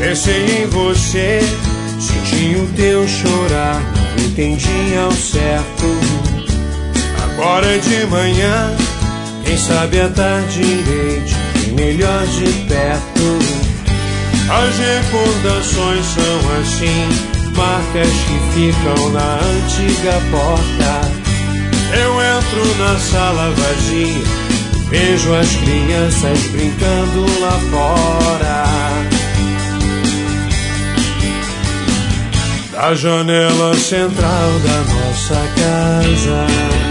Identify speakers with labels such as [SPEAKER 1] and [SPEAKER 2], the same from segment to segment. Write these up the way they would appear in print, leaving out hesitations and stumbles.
[SPEAKER 1] Pensei em você, senti o teu chorar, não entendi ao certo. Agora é de manhã, quem sabe à tarde irei te ver melhor de perto. As recordações são assim, marcas que ficam na antiga porta. Eu entro na sala vazia, vejo as crianças brincando lá fora. Da janela central da nossa casa,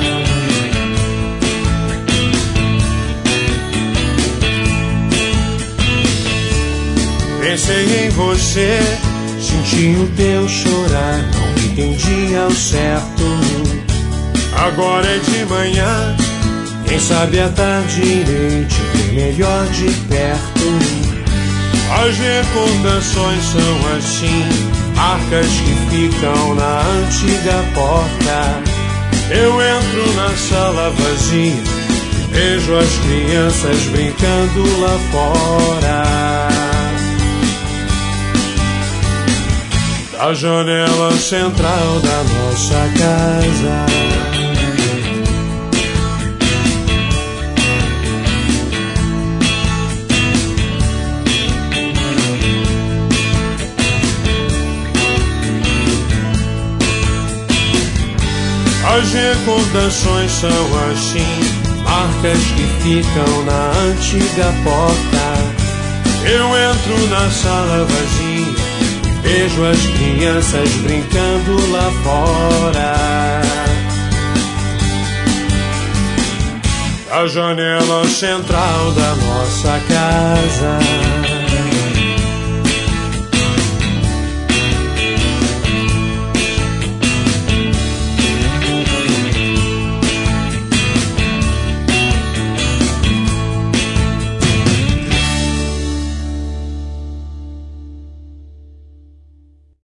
[SPEAKER 1] pensei em você, senti o teu chorar, não entendi ao certo. Agora é de manhã, quem sabe à tarde irei te ver melhor de perto. As recordações são assim, marcas que ficam na antiga porta. Eu entro na sala vazia, vejo as crianças brincando lá fora. Da janela central da nossa casa, as recordações são assim, marcas que ficam na antiga porta. Eu entro na sala vazia, vejo as crianças brincando lá fora. A janela central da nossa casa.